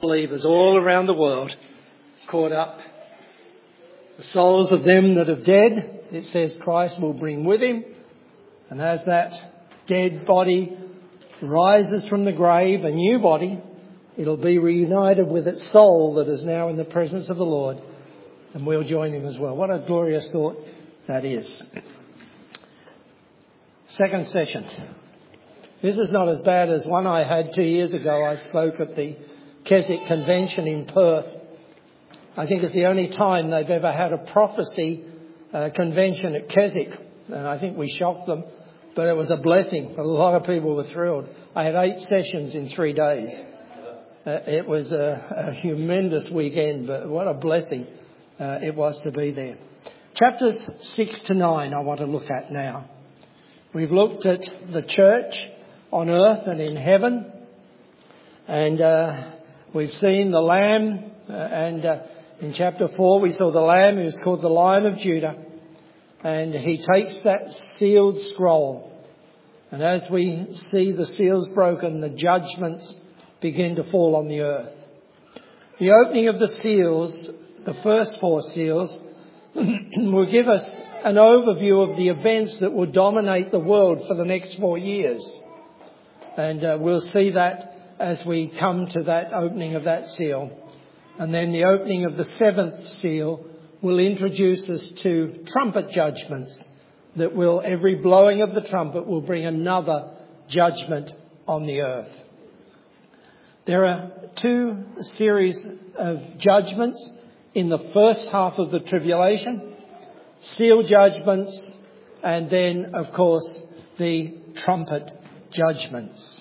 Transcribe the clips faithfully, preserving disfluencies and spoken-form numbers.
believers all around the world caught up. The souls of them that have dead, it says Christ will bring with him. And as that dead body rises from the grave, a new body, it'll be reunited with its soul that is now in the presence of the Lord. And we'll join him as well. What a glorious thought that is. Second session. This is not as bad as one I had two years ago. I spoke at the Keswick Convention in Perth. I think it's the only time they've ever had a prophecy uh, convention at Keswick. And I think we shocked them. But it was a blessing. A lot of people were thrilled. I had eight sessions in three days. Uh, it was a, a humongous weekend, but what a blessing uh, it was to be there. Chapters six to nine I want to look at now. We've looked at the church on earth and in heaven. And uh, we've seen the Lamb. Uh, and uh, in chapter four we saw the Lamb who's called the Lion of Judah. And he takes that sealed scroll. And as we see the seals broken, the judgments begin to fall on the earth. The opening of the seals, the first four seals, will give us an overview of the events that will dominate the world for the next four years. And uh, we'll see that as we come to that opening of that seal. And then the opening of the seventh seal will introduce us to trumpet judgments that will, every blowing of the trumpet will bring another judgment on the earth. There are two series of judgments in the first half of the tribulation. Seal judgments and then, of course, the trumpet judgments.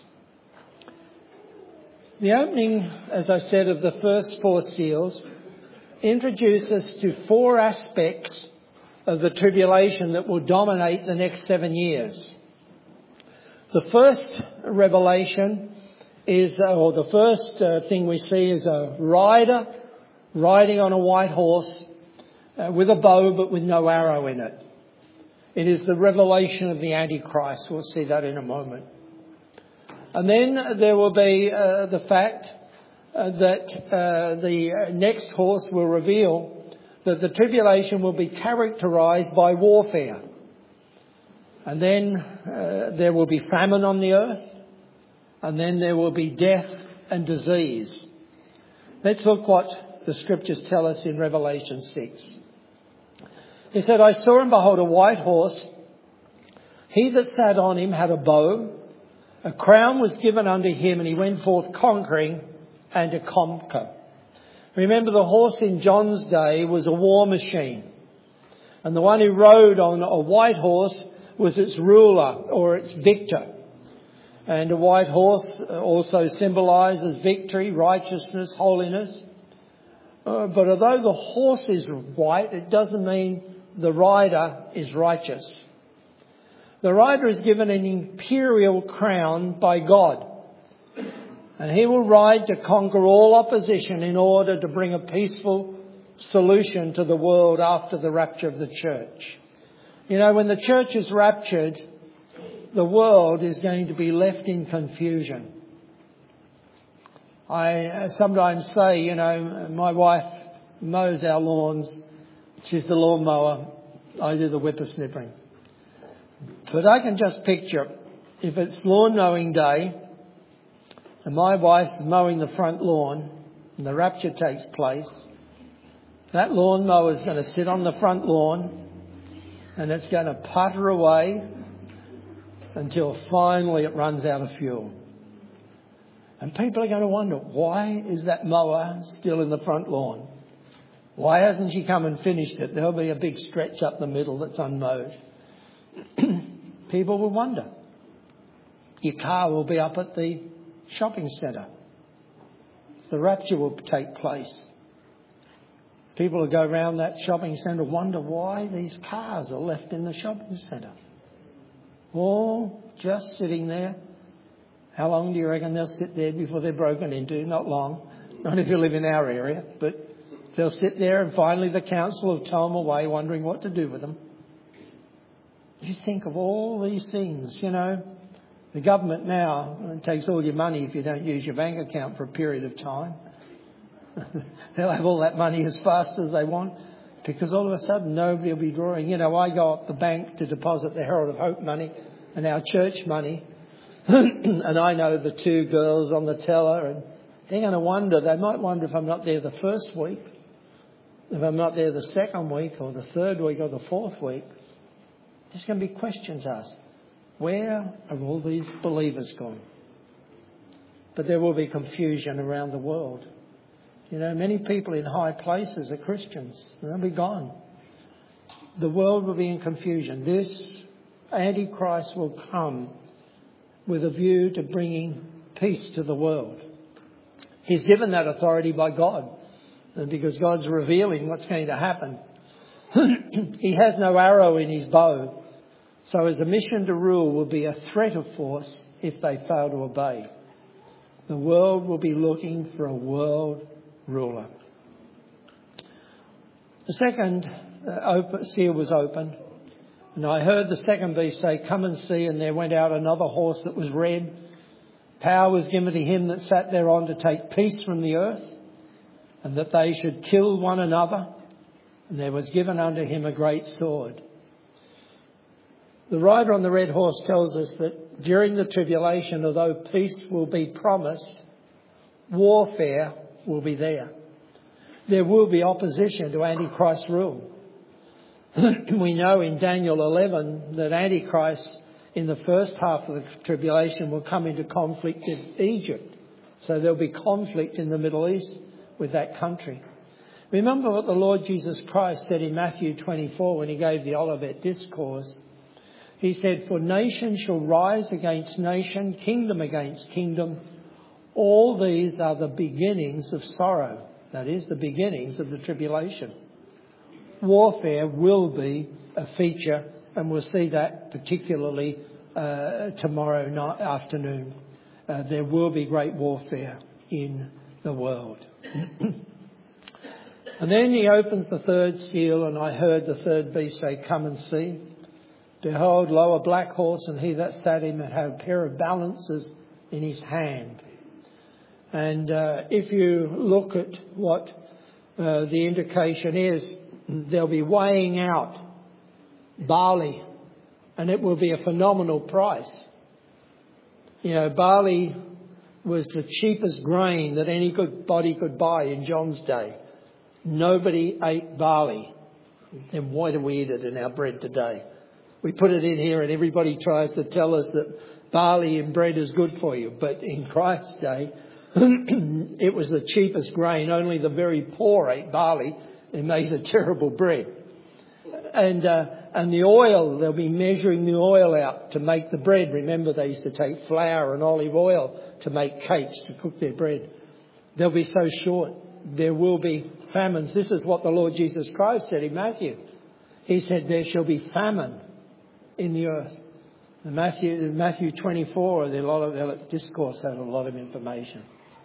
The opening, as I said, of the first four seals introduce us to four aspects of the tribulation that will dominate the next seven years. The first revelation is, or the first uh, thing we see is a rider riding on a white horse uh, with a bow but with no arrow in it. It is the revelation of the Antichrist. We'll see that in a moment. And then there will be uh, the fact Uh, that uh, the next horse will reveal that the tribulation will be characterized by warfare. And then uh, there will be famine on the earth. And then there will be death and disease. Let's look what the scriptures tell us in Revelation six. He said, I saw and behold a white horse. He that sat on him had a bow. A crown was given unto him, and he went forth conquering and to conquer. Remember, the horse in John's day was a war machine. And the one who rode on a white horse was its ruler or its victor. And a white horse also symbolises victory, righteousness, holiness. Uh, but although the horse is white, it doesn't mean the rider is righteous. The rider is given an imperial crown by God. And he will ride to conquer all opposition in order to bring a peaceful solution to the world after the rapture of the church. You know, when the church is raptured, the world is going to be left in confusion. I sometimes say, you know, my wife mows our lawns. She's the lawnmower. I do the whippersnippering. But I can just picture, if it's lawn mowing day, and my wife's mowing the front lawn and the rapture takes place, that lawnmower is going to sit on the front lawn and it's going to putter away until finally it runs out of fuel. And people are going to wonder, why is that mower still in the front lawn? Why hasn't she come and finished it? There'll be a big stretch up the middle that's unmowed. People will wonder. Your car will be up at the shopping centre. The rapture will take place. People will go around that shopping centre, wonder why these cars are left in the shopping centre. All just sitting there. How long do you reckon they'll sit there before they're broken into? Not long. Not if you live in our area. But they'll sit there and finally the council will tow them away, wondering what to do with them. You think of all these things, you know. The government now takes all your money if you don't use your bank account for a period of time. They'll have all that money as fast as they want, because all of a sudden nobody will be drawing. You know, I go up the bank to deposit the Herald of Hope money and our church money, and I know the two girls on the teller, and they're going to wonder, they might wonder if I'm not there the first week, if I'm not there the second week or the third week or the fourth week. There's going to be questions asked. Where are all these believers gone? But there will be confusion around the world. You know, many people in high places are Christians. They'll be gone. The world will be in confusion. This Antichrist will come with a view to bringing peace to the world. He's given that authority by God, because God's revealing what's going to happen. He has no arrow in his bow. So his mission to rule will be a threat of force if they fail to obey. The world will be looking for a world ruler. The second uh, open, seal was opened, and I heard the second beast say, "Come and see," and there went out another horse that was red. Power was given to him that sat thereon to take peace from the earth, and that they should kill one another, and there was given unto him a great sword. The rider on the red horse tells us that during the tribulation, although peace will be promised, warfare will be there. There will be opposition to Antichrist's rule. We know in Daniel eleven that Antichrist in the first half of the tribulation will come into conflict with Egypt. So there'll be conflict in the Middle East with that country. Remember what the Lord Jesus Christ said in Matthew twenty-four when he gave the Olivet Discourse. He said, "For nation shall rise against nation, kingdom against kingdom. All these are the beginnings of sorrow." That is, the beginnings of the tribulation. Warfare will be a feature, and we'll see that particularly uh, tomorrow night, afternoon. Uh, there will be great warfare in the world. And then he opens the third seal, and I heard the third beast say, "Come and see. Behold, lo, a black horse, and he that sat him had a pair of balances in his hand." And uh, if you look at what uh, the indication is, they'll be weighing out barley, and it will be a phenomenal price. You know, barley was the cheapest grain that anybody could buy in John's day. Nobody ate barley. Then why do we eat it in our bread today? We put it in here and everybody tries to tell us that barley in bread is good for you. But in Christ's day, it was the cheapest grain. Only the very poor ate barley. It made a terrible bread. And uh, and the oil, they'll be measuring the oil out to make the bread. Remember, they used to take flour and olive oil to make cakes, to cook their bread. They'll be so short. There will be famines. This is what the Lord Jesus Christ said in Matthew. He said, "There shall be famine in the earth." In Matthew, in Matthew twenty-four, a lot of the discourse had a lot of information.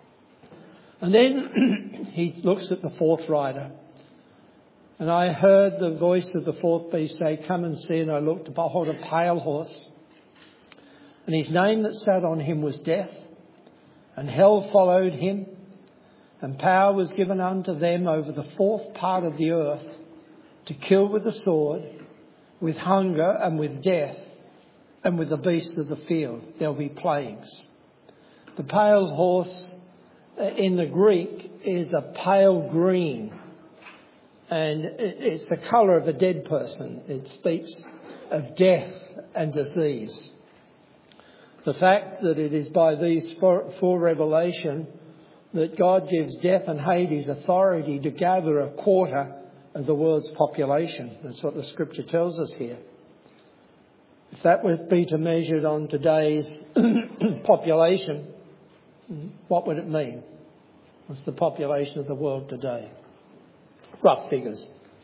And then he looks at the fourth rider. And I heard the voice of the fourth beast say, "Come and see." And I looked, behold, a pale horse. And his name that sat on him was Death. And hell followed him. And power was given unto them over the fourth part of the earth to kill with the sword, with hunger and with death, and with the beasts of the field. There'll be plagues. The pale horse in the Greek is a pale green. And it's the colour of a dead person. It speaks of death and disease. The fact that it is by these four, four revelation that God gives death and Hades authority to gather a quarter of the world's population. That's what the scripture tells us here. If that would be to measured on today's population, what would it mean? What's the population of the world today? Rough figures.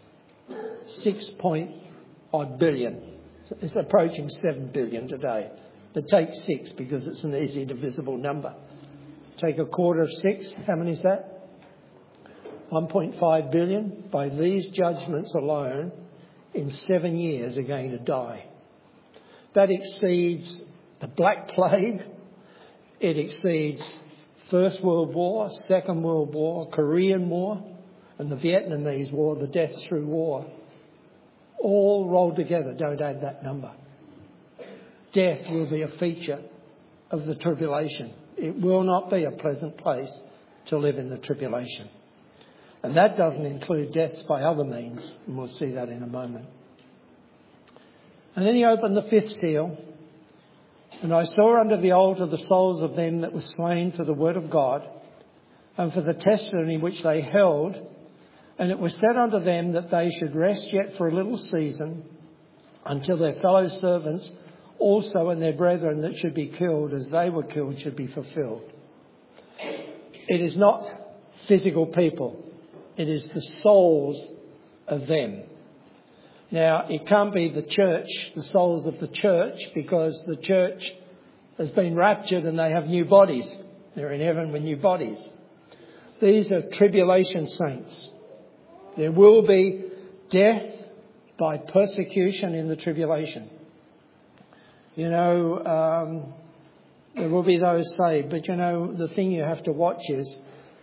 Six point odd billion. It's approaching seven billion today. But take six because it's an easy divisible number. Take a quarter of six. How many is that? one point five billion. By these judgments alone, in seven years are going to die. That exceeds the Black Plague. It exceeds First World War, Second World War, Korean War, and the Vietnamese War, the death through war, all rolled together. Don't add that number. Death will be a feature of the tribulation. It will not be a pleasant place to live in the tribulation. And that doesn't include deaths by other means, and we'll see that in a moment. And then he opened the fifth seal, and I saw under the altar the souls of them that were slain for the word of God and for the testimony which they held. And it was said unto them that they should rest yet for a little season until their fellow servants also and their brethren that should be killed as they were killed should be fulfilled. It is not physical people. It is the souls of them. Now, it can't be the church, the souls of the church, because the church has been raptured and they have new bodies. They're in heaven with new bodies. These are tribulation saints. There will be death by persecution in the tribulation. You know, um, there will be those saved, but you know, the thing you have to watch is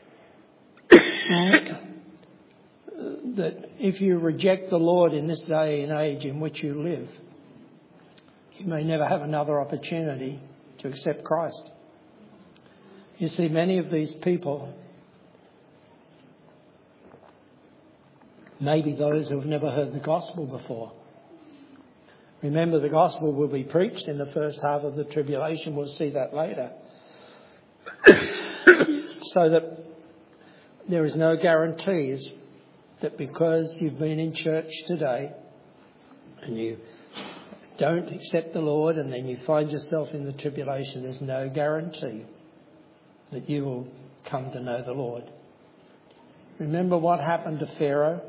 that if you reject the Lord in this day and age in which you live, you may never have another opportunity to accept Christ. You see, many of these people, maybe those who have never heard the gospel before. Remember, the gospel will be preached in the first half of the tribulation. We'll see that later. So that there is no guarantees that because you've been in church today and you don't accept the Lord and then you find yourself in the tribulation, there's no guarantee that you will come to know the Lord. Remember what happened to Pharaoh?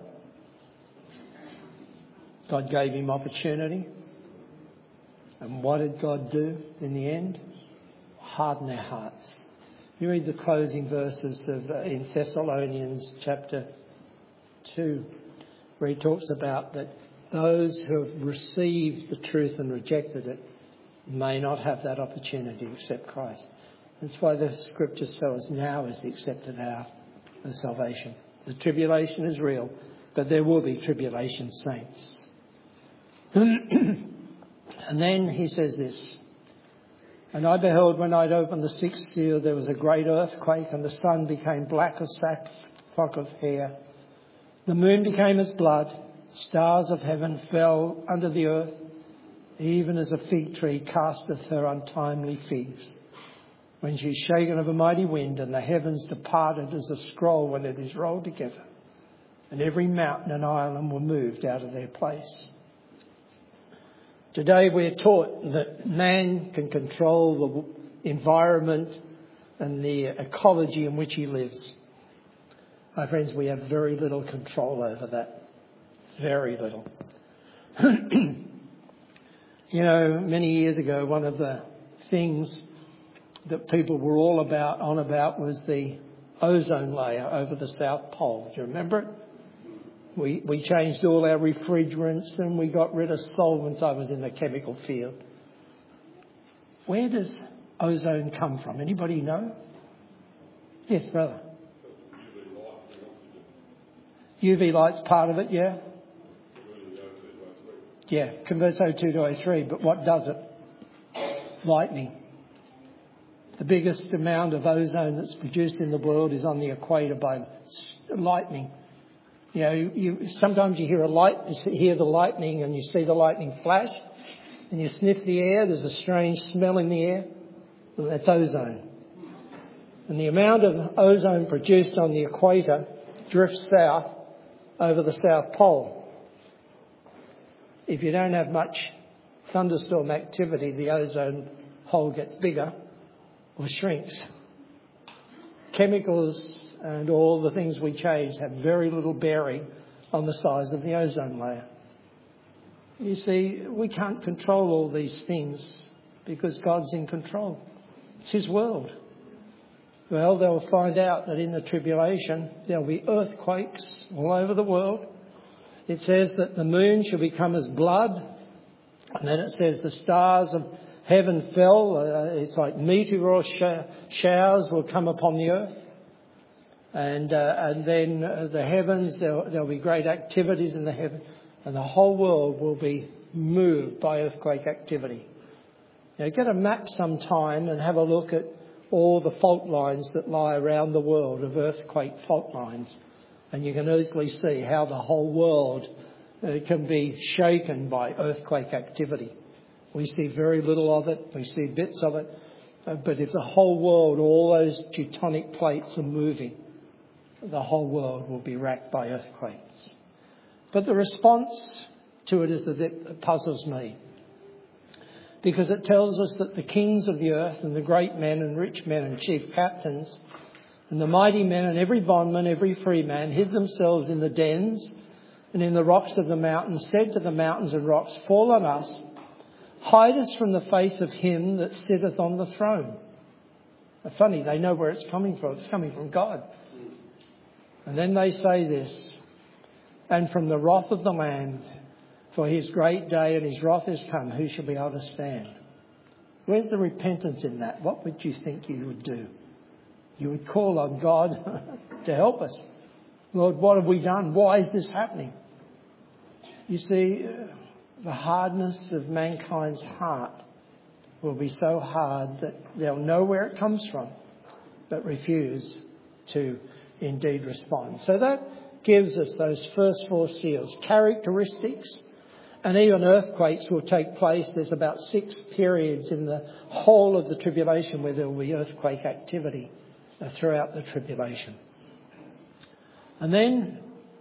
God gave him opportunity. And what did God do in the end? Harden their hearts. You read the closing verses of uh, in Thessalonians chapter two, where he talks about that those who have received the truth and rejected it may not have that opportunity to accept Christ. That's why the scriptures tell us now is the accepted hour of salvation. The tribulation is real, but there will be tribulation saints. And then he says this, and I beheld when I'd opened the sixth seal, there was a great earthquake, and the sun became black as sackcloth of hair. The moon became as blood. Stars of heaven fell under the earth, even as a fig tree casteth her untimely figs, when she is shaken of a mighty wind, and the heavens departed as a scroll when it is rolled together, and every mountain and island were moved out of their place. Today we're taught that man can control the environment and the ecology in which he lives. My friends, we have very little control over that. Very little. You know, many years ago, one of the things that people were all about on about was the ozone layer over the South Pole. Do you remember it? We we changed all our refrigerants and we got rid of solvents. I was in the chemical field. Where does ozone come from? Anybody know? Yes, brother. U V light's part of it, yeah? Yeah, converts O two to O three, but what does it? Lightning. The biggest amount of ozone that's produced in the world is on the equator by lightning. You know, you, you, sometimes you hear a light, you hear the lightning and you see the lightning flash and you sniff the air. There's a strange smell in the air. Well, that's ozone. And the amount of ozone produced on the equator drifts south over the South Pole. If you don't have much thunderstorm activity, the ozone hole gets bigger or shrinks. Chemicals and all the things we change have very little bearing on the size of the ozone layer. You see, we can't control all these things because God's in control. It's His world. Well, they'll find out that in the tribulation there'll be earthquakes all over the world. It says that the moon shall become as blood. And then it says the stars of heaven fell. Uh, it's like meteor sh- showers will come upon the earth. And uh, and then uh, the heavens, there will be great activities in the heaven, and the whole world will be moved by earthquake activity. Now, get a map sometime and have a look at all the fault lines that lie around the world of earthquake fault lines, and you can easily see how the whole world uh, can be shaken by earthquake activity. We see very little of it, we see bits of it, uh, but if the whole world, all those tectonic plates are moving, the whole world will be racked by earthquakes. But the response to it is that it puzzles me, because it tells us that the kings of the earth and the great men and rich men and chief captains and the mighty men and every bondman, every free man hid themselves in the dens and in the rocks of the mountains, said to the mountains and rocks, fall on us, hide us from the face of him that sitteth on the throne. Now, funny, they know where it's coming from. It's coming from God. And then they say this, and from the wrath of the Lamb, for his great day and his wrath is come, who shall be able to stand? Where's the repentance in that? What would you think you would do? You would call on God to help us. Lord, what have we done? Why is this happening? You see, the hardness of mankind's heart will be so hard that they'll know where it comes from, but refuse to indeed respond. So that gives us those first four seals, characteristics, and even earthquakes will take place. There's about six periods in the whole of the tribulation where there will be earthquake activity throughout the tribulation. And then,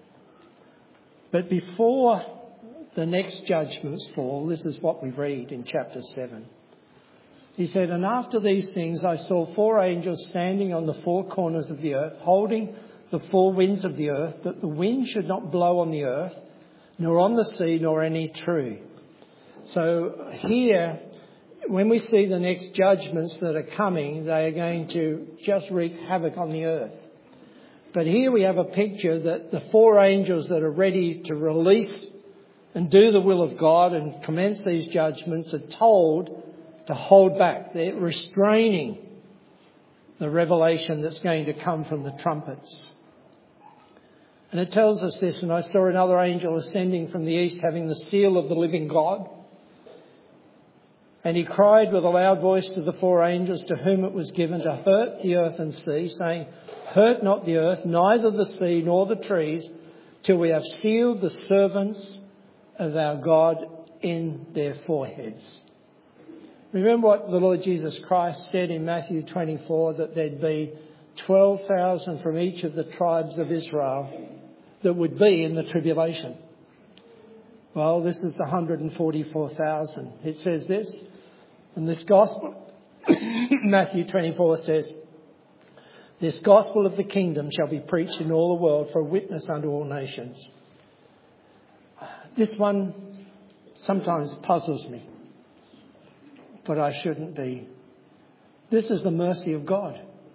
but before the next judgments fall, this is what we read in chapter seven. He said, and after these things I saw four angels standing on the four corners of the earth, holding the four winds of the earth, that the wind should not blow on the earth, nor on the sea, nor any tree. So here, when we see the next judgments that are coming, they are going to just wreak havoc on the earth. But here we have a picture that the four angels that are ready to release and do the will of God and commence these judgments are told to hold back. They're restraining the revelation that's going to come from the trumpets. And it tells us this, and I saw another angel ascending from the east, having the seal of the living God. And he cried with a loud voice to the four angels to whom it was given to hurt the earth and sea, saying, hurt not the earth, neither the sea nor the trees, till we have sealed the servants of our God in their foreheads. Remember what the Lord Jesus Christ said in Matthew twenty-four, that there'd be twelve thousand from each of the tribes of Israel that would be in the tribulation. Well, this is the one hundred forty-four thousand. It says this, and this gospel, Matthew twenty-four says, this gospel of the kingdom shall be preached in all the world for a witness unto all nations. This one sometimes puzzles me, but I shouldn't be. This is the mercy of God.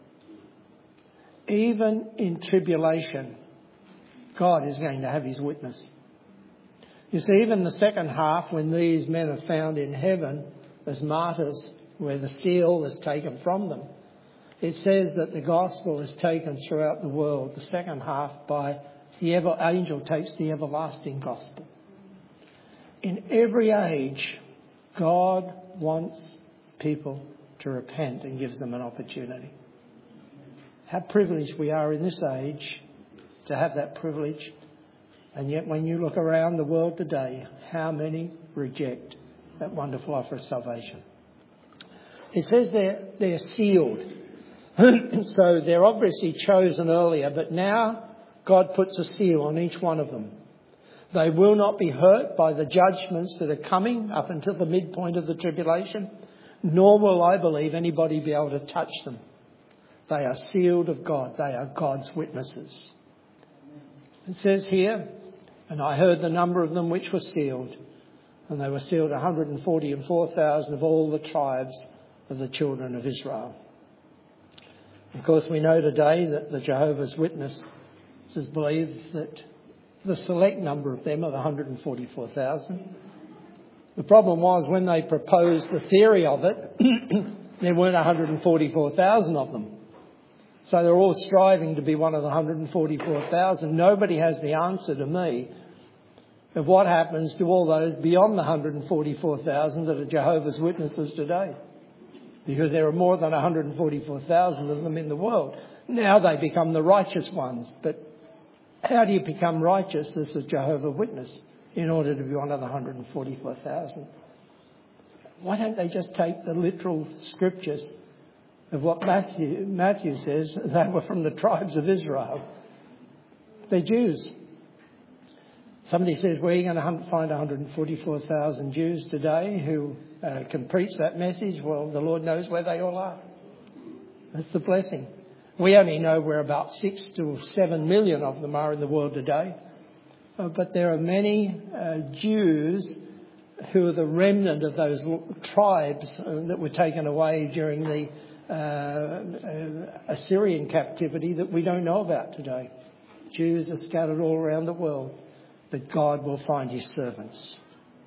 Even in tribulation, God is going to have his witness. You see, even the second half, when these men are found in heaven as martyrs, where the seal is taken from them, it says that the gospel is taken throughout the world, the second half, by the ever, angel takes the everlasting gospel. In every age, God wants people to repent and gives them an opportunity. How privileged we are in this age to have that privilege. And yet when you look around the world today, how many reject that wonderful offer of salvation? It says they're, they're sealed. So they're obviously chosen earlier, but now God puts a seal on each one of them. They will not be hurt by the judgments that are coming up until the midpoint of the tribulation, nor will, I believe, anybody be able to touch them. They are sealed of God. They are God's witnesses. It says here, and I heard the number of them which were sealed, and they were sealed one hundred forty-four thousand of all the tribes of the children of Israel. Of course, we know today that the Jehovah's Witnesses believe that the select number of them are one hundred forty-four thousand. The problem was when they proposed the theory of it, there weren't one hundred forty-four thousand of them. So they're all striving to be one of the one hundred forty-four thousand. Nobody has the answer to me of what happens to all those beyond the one hundred forty-four thousand that are Jehovah's Witnesses today. Because there are more than one hundred forty-four thousand of them in the world. Now they become the righteous ones. But how do you become righteous as a Jehovah's Witness in order to be one of the one hundred forty-four thousand? Why don't they just take the literal scriptures of what Matthew, Matthew says? They were from the tribes of Israel. They're Jews. Somebody says, where are you going to find one hundred forty-four thousand Jews today who uh, can preach that message? Well, the Lord knows where they all are. That's the blessing. We only know where about six to seven million of them are in the world today. Uh, but there are many uh, Jews who are the remnant of those tribes uh, that were taken away during the uh, uh, Assyrian captivity that we don't know about today. Jews are scattered all around the world, but God will find his servants.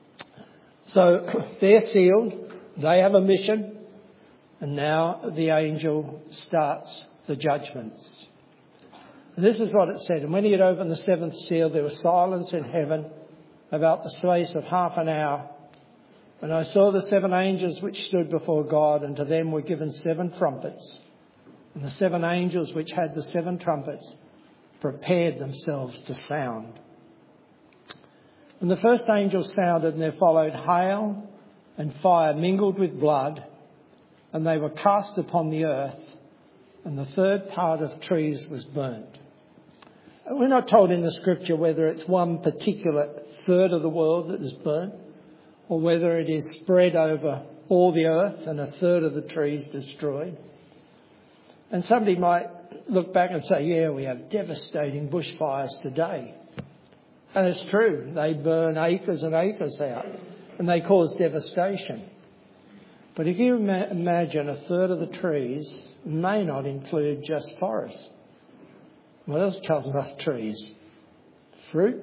So they're sealed, they have a mission, and now the angel starts the judgments. This is what it said. And when he had opened the seventh seal, there was silence in heaven about the space of half an hour. And I saw the seven angels which stood before God, and to them were given seven trumpets. And the seven angels which had the seven trumpets prepared themselves to sound. And the first angel sounded, and there followed hail and fire mingled with blood, and they were cast upon the earth, and the third part of trees was burnt. We're not told in the scripture whether it's one particular third of the world that is burnt, or whether it is spread over all the earth and a third of the trees destroyed. And somebody might look back and say, yeah, we have devastating bushfires today. And it's true, they burn acres and acres out, and they cause devastation. But if you ima- imagine a third of the trees may not include just forests. What else comes off trees? Fruit.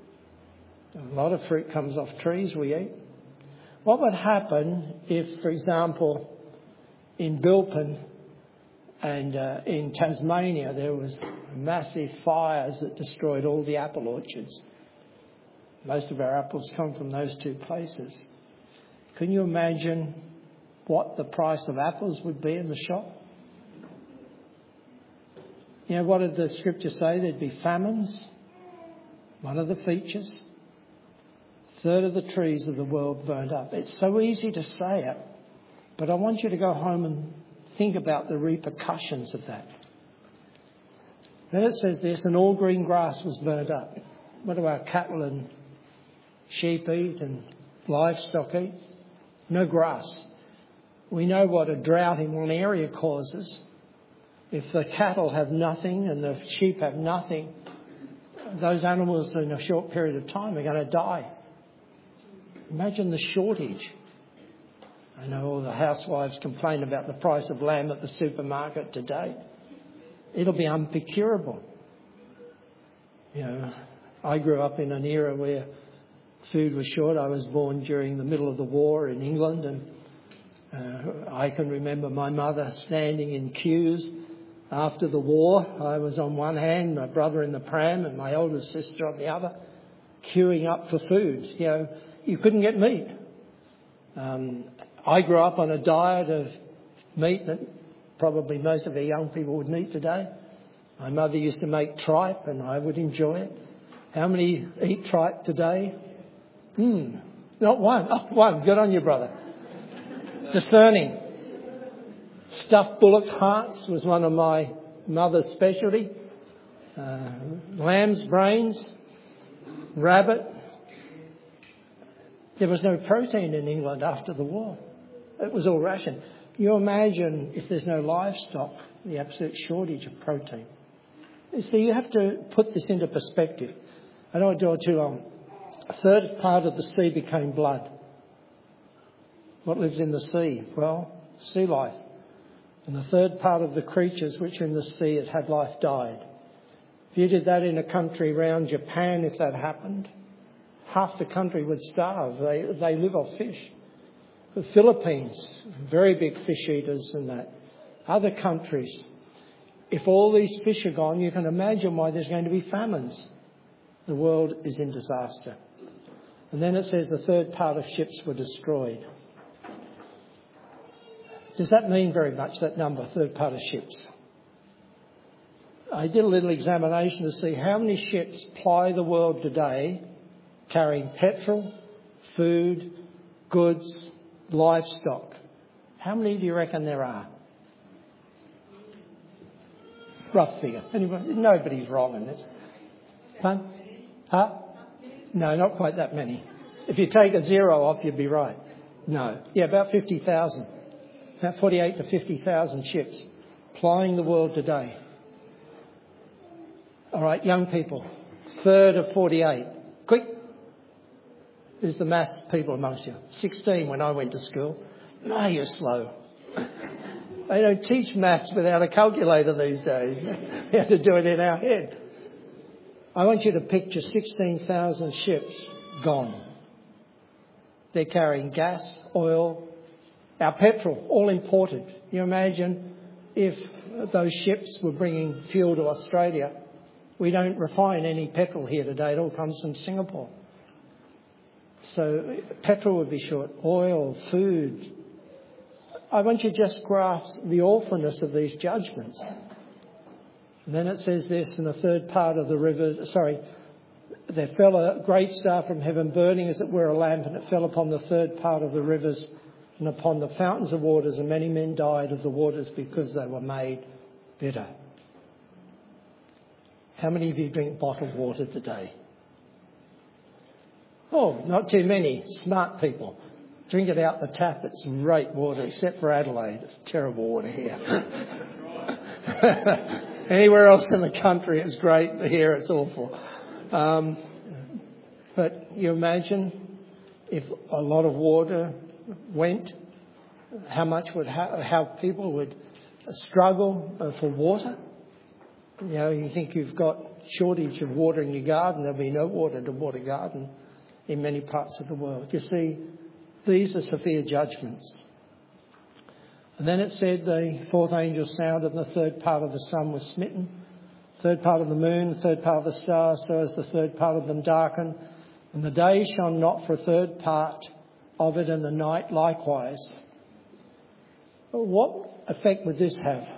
A lot of fruit comes off trees we eat. What would happen if, for example, in Bilpin and uh, in Tasmania there was massive fires that destroyed all the apple orchards? Most of our apples come from those two places. Can you imagine what the price of apples would be in the shop? You know, what did the scripture say? There'd be famines. One of the features. A third of the trees of the world burned up. It's so easy to say it, but I want you to go home and think about the repercussions of that. Then it says this, and all green grass was burned up. What do our cattle and sheep eat and livestock eat? No grass. We know what a drought in one area causes. If the cattle have nothing and the sheep have nothing, those animals in a short period of time are going to die. Imagine the shortage. I know all the housewives complain about the price of lamb at the supermarket today. It'll be unprocurable. You know, I grew up in an era where food was short. I was born during the middle of the war in England, and uh, I can remember my mother standing in queues after the war. I was on one hand, my brother in the pram and my older sister on the other, queuing up for food. You know, you couldn't get meat. Um, I grew up on a diet of meat that probably most of our young people would eat today. My mother used to make tripe and I would enjoy it. How many eat tripe today? Hmm, not one. Oh, one. Good on you, brother. Discerning. Stuffed bullock hearts was one of my mother's specialty. Uh, lamb's brains, rabbit. There was no protein in England after the war. It was all ration. You imagine if there's no livestock, the absolute shortage of protein. So you have to put this into perspective. I don't want to do it too long. A third part of the sea became blood. What lives in the sea? Well, sea life. And the third part of the creatures which are in the sea that had life died. If you did that in a country around Japan, if that happened, half the country would starve. They, they live off fish. The Philippines, very big fish eaters and that. Other countries. If all these fish are gone, you can imagine why there's going to be famines. The world is in disaster. And then it says the third part of ships were destroyed. Does that mean very much, that number, third part of ships? I did a little examination to see how many ships ply the world today carrying petrol, food, goods, livestock. How many do you reckon there are? Rough figure. Anybody? Nobody's wrong in this. Huh? Huh? No, not quite that many. If you take a zero off, you'd be right. No. Yeah, about fifty thousand. About forty-eight to fifty thousand ships plying the world today. All right, young people. Third of forty-eight. Quick. Who's the maths people amongst you? sixteen when I went to school. No, you're slow. They don't teach maths without a calculator these days. We have to do it in our head. I want you to picture sixteen thousand ships gone. They're carrying gas, oil, our petrol, all imported. You imagine if those ships were bringing fuel to Australia. We don't refine any petrol here today. It all comes from Singapore. So petrol would be short. Oil, food. I want you to just grasp the awfulness of these judgments. And then it says this in the third part of the river. Sorry, there fell a great star from heaven, burning as it were a lamp, and it fell upon the third part of the rivers and upon the fountains of waters, and many men died of the waters because they were made bitter. How many of you drink bottled water today? Oh, not too many. Smart people. Drink it out the tap. It's great water, except for Adelaide. It's terrible water here. Anywhere else in the country it's great, but here it's awful. Um, but you imagine if a lot of water went, how much would ha- how people would struggle uh, for water. You know, you think you've got shortage of water in your garden, there'll be no water to water garden in many parts of the world. You see, these are severe judgments. And then it said the fourth angel sounded and the third part of the sun was smitten, third part of the moon, the third part of the stars, so as the third part of them darkened. And the day shone not for a third part of it, and the night likewise. What effect would this have?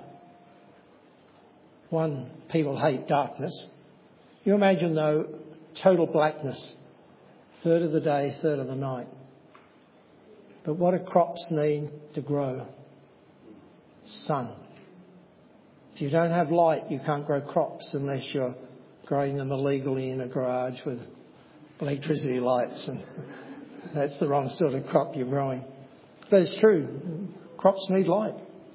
One, people hate darkness. You imagine, though, total blackness. Third of the day, third of the night. But what do crops need to grow? Sun. If you don't have light, you can't grow crops unless you're growing them illegally in a garage with electricity lights. And that's the wrong sort of crop you're growing. But it's true. Crops need light.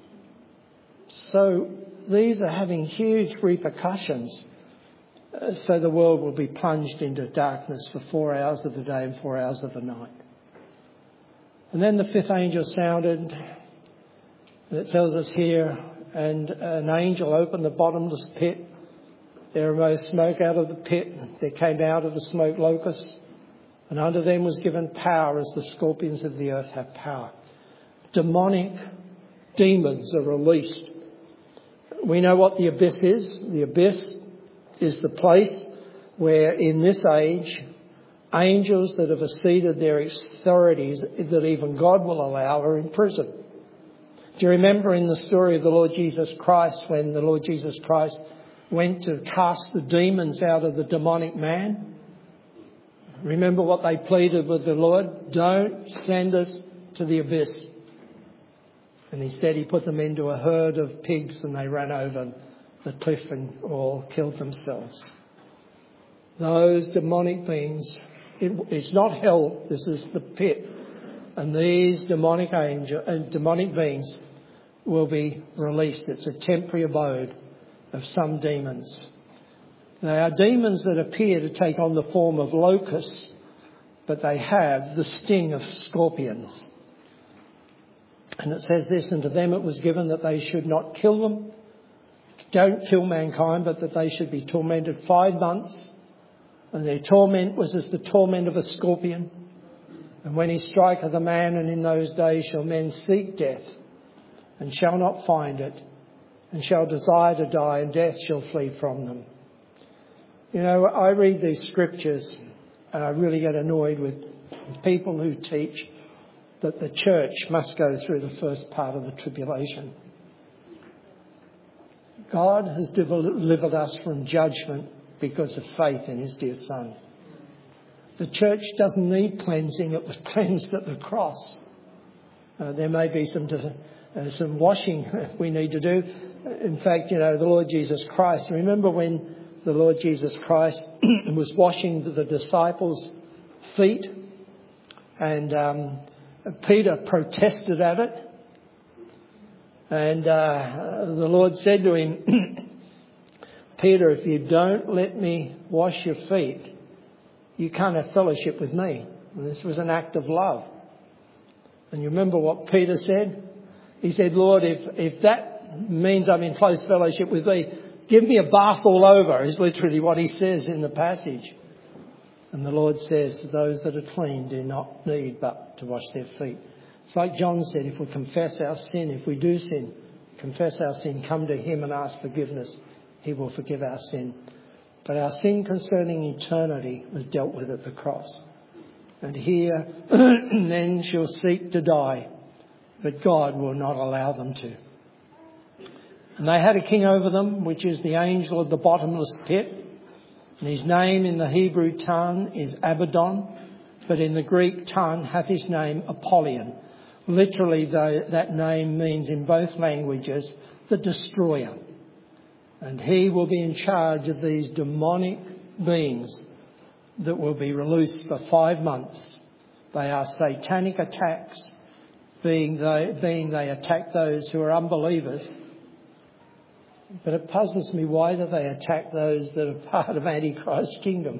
So these are having huge repercussions. Uh, so the world will be plunged into darkness for four hours of the day and four hours of the night. And then the fifth angel sounded, and it tells us here, and an angel opened the bottomless pit. There arose smoke out of the pit. There came out of the smoke locusts, and unto them was given power as the scorpions of the earth have power. Demonic demons are released. We know what the abyss is. The abyss is the place where in this age, angels that have exceeded their authorities that even God will allow are in prison. Do you remember in the story of the Lord Jesus Christ when the Lord Jesus Christ went to cast the demons out of the demonic man? Remember what they pleaded with the Lord? Don't send us to the abyss. And instead he put them into a herd of pigs and they ran over the cliff and all killed themselves. Those demonic beings, it, it's not hell, this is the pit. And these demonic angel and uh, demonic beings will be released. It's a temporary abode of some demons. They are demons that appear to take on the form of locusts, but they have the sting of scorpions. And it says this, and to them it was given that they should not kill them, don't kill mankind, but that they should be tormented five months And their torment was as the torment of a scorpion. And when he striketh a man, and in those days shall men seek death, and shall not find it, and shall desire to die, and death shall flee from them. You know, I read these scriptures, and I really get annoyed with people who teach that the church must go through the first part of the tribulation. God has delivered us from judgment because of faith in his dear Son. The church doesn't need cleansing. It was cleansed at the cross. Uh, there may be some uh, some washing we need to do. In fact, you know, the Lord Jesus Christ, remember when the Lord Jesus Christ was washing the disciples' feet, and um, Peter protested at it. And uh, the Lord said to him, Peter, if you don't let me wash your feet, you can't have fellowship with me. And this was an act of love. And you remember what Peter said? He said, Lord, if, if that means I'm in close fellowship with thee, give me a bath all over, is literally what he says in the passage. And the Lord says, those that are clean do not need but to wash their feet. It's like John said, if we confess our sin, if we do sin, confess our sin, come to him and ask forgiveness, he will forgive our sin. But our sin concerning eternity was dealt with at the cross. And here men shall seek to die, but God will not allow them to. And they had a king over them, which is the angel of the bottomless pit. And his name in the Hebrew tongue is Abaddon, but in the Greek tongue hath his name Apollyon. Literally, though, that name means in both languages, the destroyer. And he will be in charge of these demonic beings that will be released for five months. They are satanic attacks, being they, being they attack those who are unbelievers. But it puzzles me, why do they attack those that are part of Antichrist's kingdom?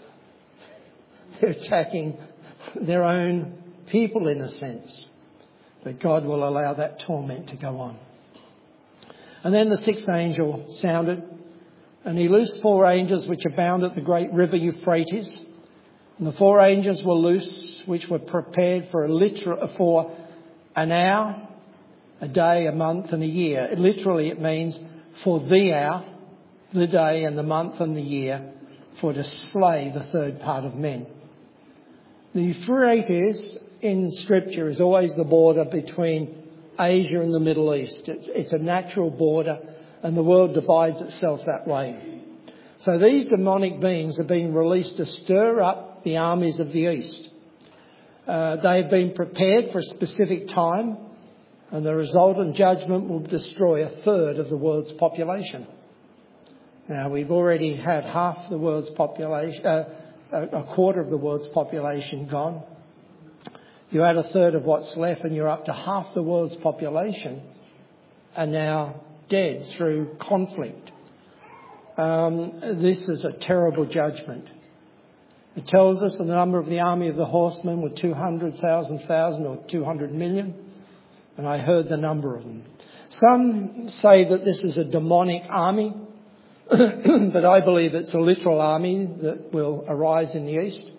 They're attacking their own people in a sense. But God will allow that torment to go on. And then the sixth angel sounded, and he loosed four angels which abound at the great river Euphrates. And the four angels were loose, which were prepared for a literal, for an hour, a day, a month, and a year. It, literally, it means for the hour, the day, and the month, and the year, for to slay the third part of men. The Euphrates in Scripture is always the border between Asia and the Middle East. It's, it's a natural border, and the world divides itself that way. So these demonic beings are being released to stir up the armies of the East. Uh, they have been prepared for a specific time, and the resultant judgment will destroy a third of the world's population. Now, we've already had half the world's population, uh, a quarter of the world's population gone. You add a third of what's left, and you're up to half the world's population are now dead through conflict. Um, this is a terrible judgment. It tells us the number of the army of the horsemen were two hundred thousand thousand or two hundred million. And I heard the number of them. Some say that this is a demonic army, but I believe it's a literal army that will arise in the East.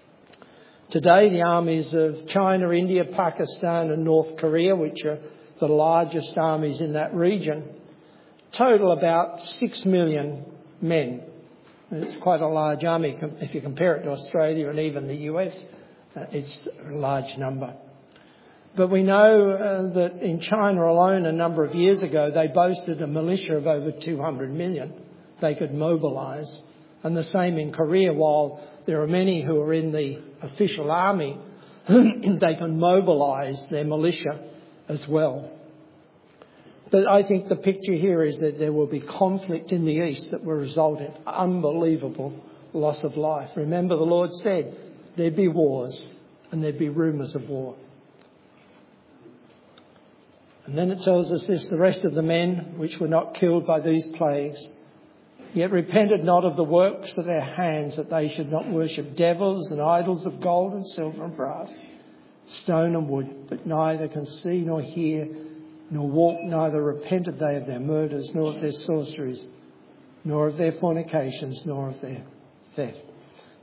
Today, the armies of China, India, Pakistan and North Korea, which are the largest armies in that region, total about six million men. And it's quite a large army if you compare it to Australia and even the U S. Uh, it's a large number. But we know uh, that in China alone, a number of years ago, they boasted a militia of over two hundred million they could mobilise. And the same in Korea, while there are many who are in the official army, they can mobilise their militia as well. But I think the picture here is that there will be conflict in the East that will result in unbelievable loss of life. Remember, the Lord said there'd be wars and there'd be rumours of war. And then it tells us this, the rest of the men which were not killed by these plagues, yet repented not of the works of their hands, that they should not worship devils and idols of gold and silver and brass, stone and wood, but neither can see nor hear nor walk, neither repented they of their murders, nor of their sorceries, nor of their fornications, nor of their theft.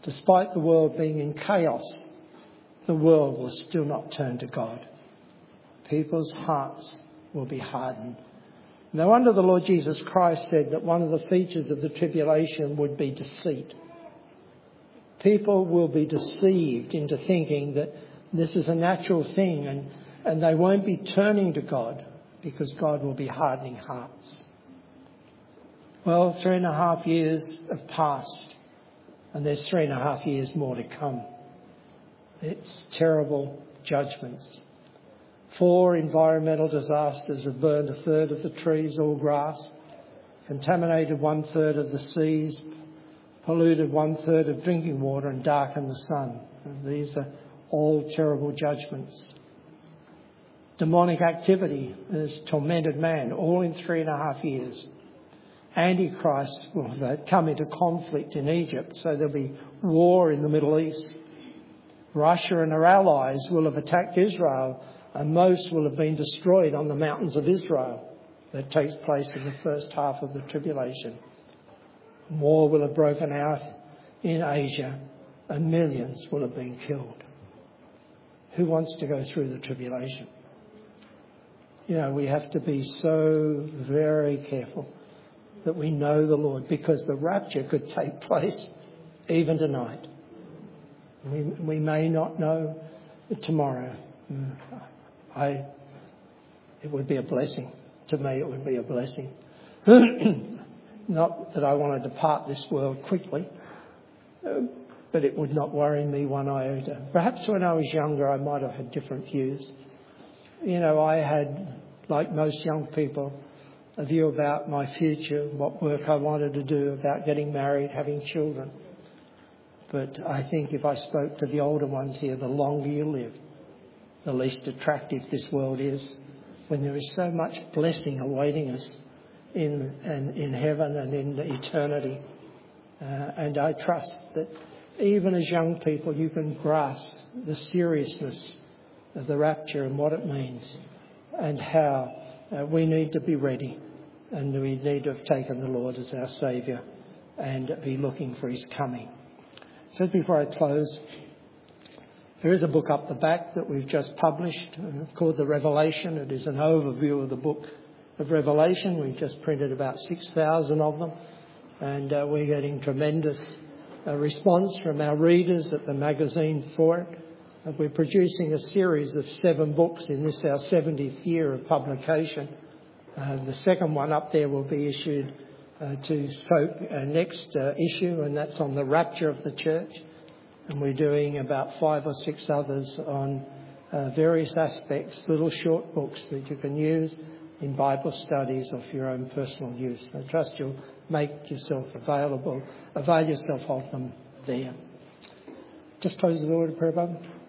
Despite the world being in chaos, the world will still not turn to God. People's hearts will be hardened. No wonder the Lord Jesus Christ said that one of the features of the tribulation would be deceit. People will be deceived into thinking that this is a natural thing, and, and they won't be turning to God because God will be hardening hearts. Well, three and a half years have passed, and there's three and a half years more to come. It's terrible judgments. Four environmental disasters have burned a third of the trees or grass, contaminated one third of the seas, polluted one third of drinking water, and darkened the sun. And these are all terrible judgments. Demonic activity has tormented man, all in three and a half years. Antichrist will have come into conflict in Egypt, so there'll be war in the Middle East. Russia and her allies will have attacked Israel, and most will have been destroyed on the mountains of Israel. That takes place in the first half of the tribulation. War will have broken out in Asia, and millions will have been killed. Who wants to go through the tribulation? You know, we have to be so very careful that we know the Lord, because the rapture could take place even tonight. We, we may not know tomorrow. I, it would be a blessing. To me, it would be a blessing. Not that I want to depart this world quickly, but it would not worry me one iota. Perhaps when I was younger, I might have had different views. You know, I had, like most young people, a view about my future, what work I wanted to do, about getting married, having children. But I think if I spoke to the older ones here, the longer you live, the least attractive this world is, when there is so much blessing awaiting us in in, in heaven and in eternity. Uh, and I trust that even as young people, you can grasp the seriousness of the rapture and what it means, and how uh, we need to be ready, and we need to have taken the Lord as our Saviour and be looking for his coming. So before I close, there is a book up the back that we've just published uh, called The Revelation. It is an overview of the book of Revelation. We've just printed about six thousand of them, and uh, we're getting tremendous uh, response from our readers at the magazine for it. Uh, we're producing a series of seven books in this, our seventieth year of publication. Uh, the second one up there will be issued uh, to folk, uh, next uh, issue, and that's on the rapture of the church. And we're doing about five or six others on uh, various aspects, little short books that you can use in Bible studies or for your own personal use. I trust you'll make yourself available, avail yourself of them there. Just close the door to prayer, Bob.